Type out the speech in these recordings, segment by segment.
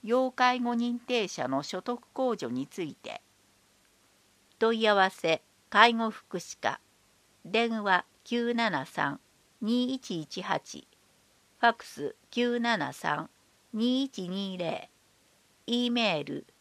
要介護認定者の所得控除について。問い合わせ介護福祉課、電話973-2118、ファックス973-2120、E メール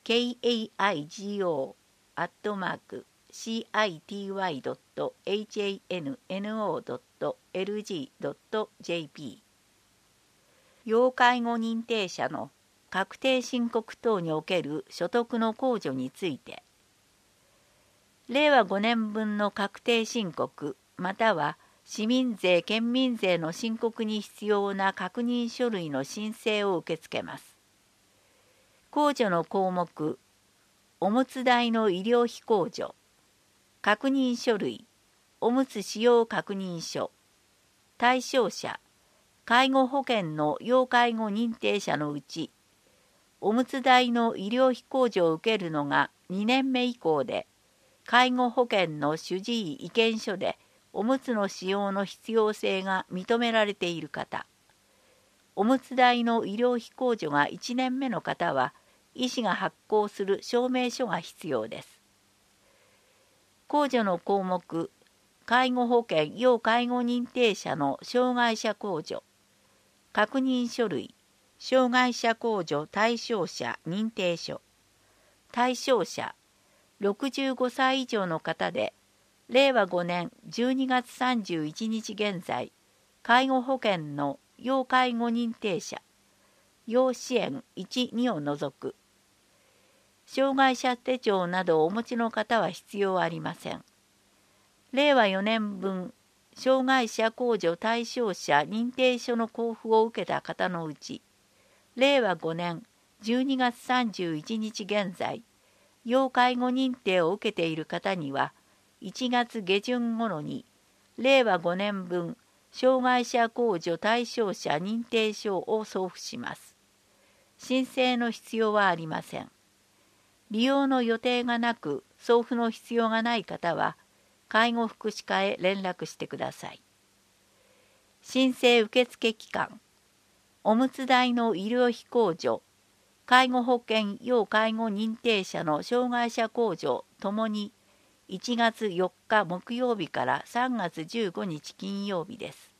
kaigo.city.hanno.lg.jp。 要介護認定者の確定申告等における所得の控除について。令和5年分の確定申告または市民税・県民税の申告に必要な確認書類の申請を受け付けます。控除の項目、おむつ代の医療費控除、確認書類、おむつ使用確認書、対象者、介護保険の要介護認定者のうち、おむつ代の医療費控除を受けるのが2年目以降で、介護保険の主治医意見書でおむつの使用の必要性が認められている方、おむつ代の医療費控除が1年目の方は、医師が発行する証明書が必要です。控除の項目、介護保険要介護認定者の障害者控除、確認書類、障害者控除対象者認定書、対象者、65歳以上の方で、令和5年12月31日現在、介護保険の要介護認定者、要支援1、2を除く。障害者手帳などをお持ちの方は必要ありません。令和4年分、障害者控除対象者認定書の交付を受けた方のうち、令和5年12月31日現在、要介護認定を受けている方には、1月下旬頃に、令和5年分、障害者控除対象者認定書を送付します。申請の必要はありません。利用の予定がなく、送付の必要がない方は、介護福祉課へ連絡してください。申請受付期間、おむつ代の医療費控除、介護保険要介護認定者の障害者控除ともに1月4日木曜日から3月15日金曜日です。